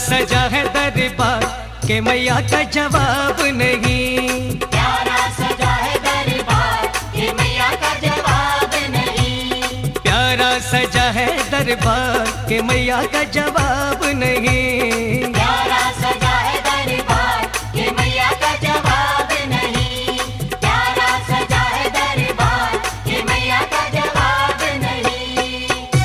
सजा है दरबार के मैया का जवाब नहीं। प्यारा सजा है दरबार के मैया का जवाब नहीं। प्यारा सजा है दरबार के मैया का जवाब नहीं। प्यारा सजा है दरबार के मैया का जवाब नहीं। प्यारा सजा है दरबार के मैया का जवाब नहीं।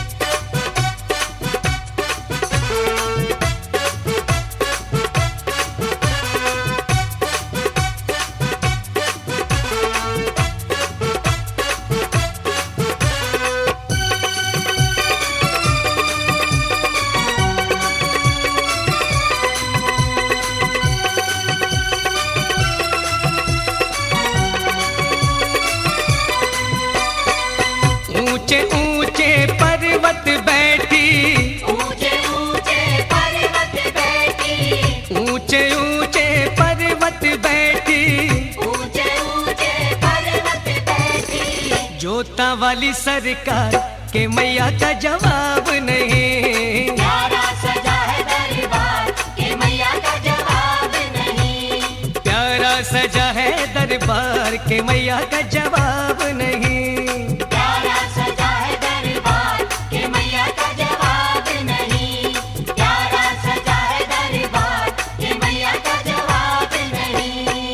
ऊंचे ऊंचे पर्वत बैठी, ऊंचे ऊंचे पर्वत बैठी, ऊंचे ऊंचे पर्वत बैठी, ऊंचे ऊंचे पर्वत बैठी। जोता वाली सरकार के मैया का जवाब नहीं। प्यारा सजा है दरबार के मैया का जवाब नहीं। प्यारा सजा है दरबार के मैया का जवाब नहीं। प्यारा सजा है दरबार के मैया का जवाब नहीं। प्यारा सजा है दरबार के मैया का जवाब नहीं।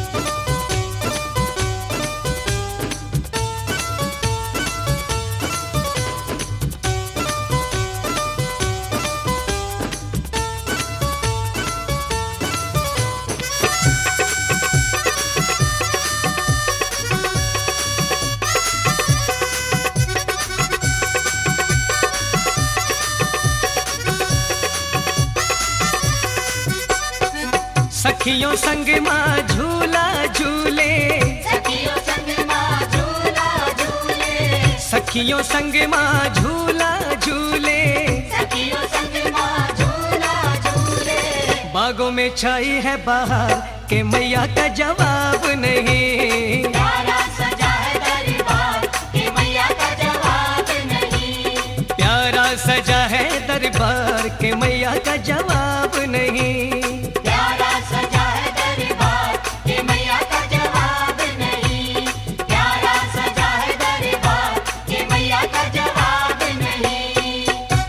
सखियों संग माँ झूला झूले, सखियों संग माँ झूला झूले। सखियों संग माँ झूला झूले, सखियों संग माँ झूला झूले। बागों में छाई है बहार के मैया का जवाब नहीं। प्यारा सजा है दरबार के मैया का जवाब नहीं। प्यारा सजा है दरबार के मैया का जवाब नहीं। प्यारा सजा है दरबार के मैया का जवाब नहीं। प्यारा सजा है दरबार के मैया का जवाब नहीं।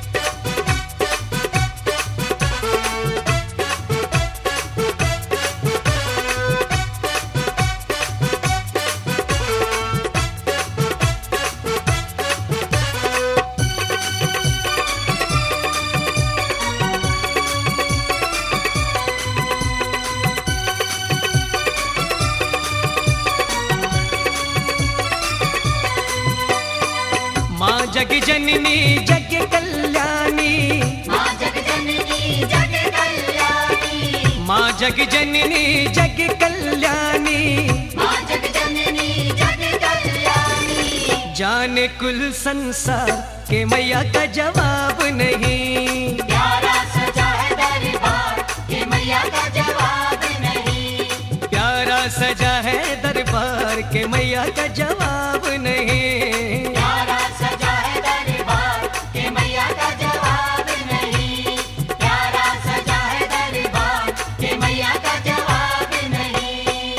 माँ जग जननी जग कल्याणी, माँ जगजननी जग कल्याणी। माँ जग जननी जग कल्याणी, माँ जगजननी जग कल्याणी। जाने कुल संसार के मैया का जवाब नहीं। प्यारा सजा है दरबार के मैया का जवाब नहीं। प्यारा सजा है दरबार के मैया का जवाब नहीं। प्यारा सजा है दरबार के मैया का जवाब नहीं। प्यारा सजा है दरबार के मैया का जवाब नहीं।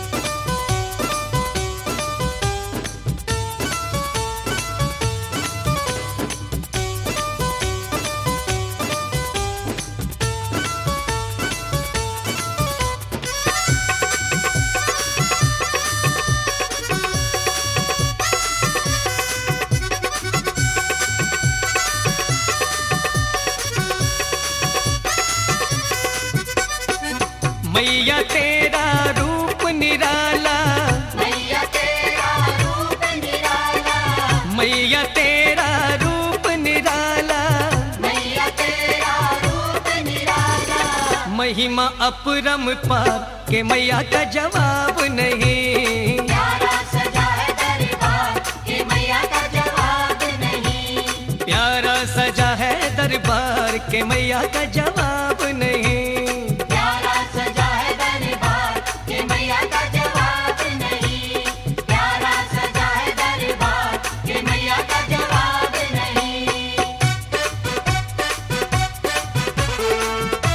मैया तेरा रूप निराला, मैया तेरा रूप निराला। मैया तेरा रूप निराला, मैया तेरा रूप निराला। महिमा अपरंपार के मैया का जवाब नहीं। प्यारा सजा है दरबार के मैया का जवाब नहीं। प्यारा सजा है दरबार के मैया का जवाब नहीं। प्यारा सजा है दरबार के मैया का जवाब नहीं। प्यारा सजा है दरबार के मैया का जवाब नहीं।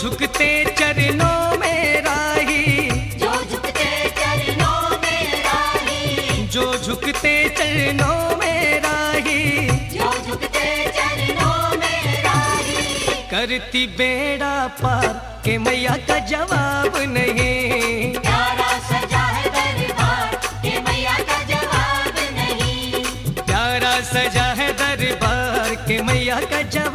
झुकते चरणों में राही, जो झुकते चरणों में राही, जो झुकते चरणों में राही, जो झुकते चरणों में राही, करती बेड़ा पार के मैया का जवाब नहीं। प्यारा सजा है दरबार के मैया का जवाब नहीं, प्यारा सजा है दरबार के मैया का जवाब